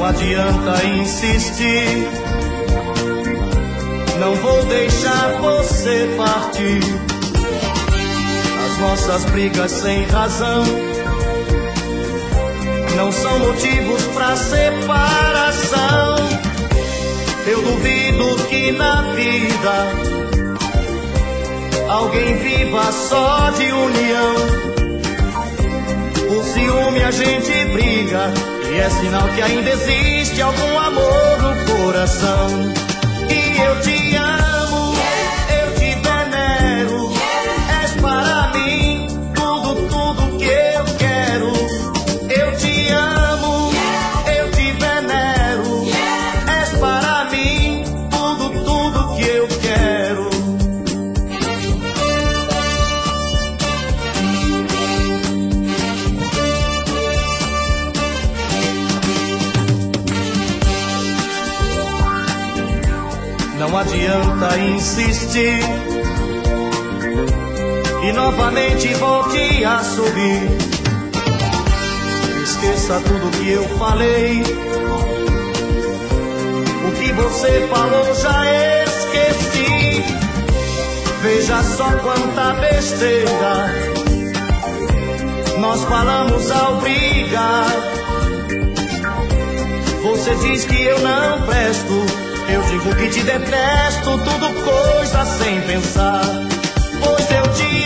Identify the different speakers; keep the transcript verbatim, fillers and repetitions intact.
Speaker 1: adianta insistir, não vou deixar você partir. As nossas brigas sem razão não são motivos pra separação. Eu duvido que na vida alguém viva só de união. Por ciúme a gente briga, e é sinal que ainda existe algum amor no coração. E eu te amo, eu te venero, és para mim tudo, tudo que eu quero. Eu te amo, eu te venero, és para mim tudo, tudo que eu quero. Não adianta insistir e novamente volte a subir. Esqueça tudo que eu falei, o que você falou já esqueci. Veja só quanta besteira nós falamos ao brigar. Você diz que eu não presto, eu digo que te detesto, tudo coisa sem pensar. Pois eu te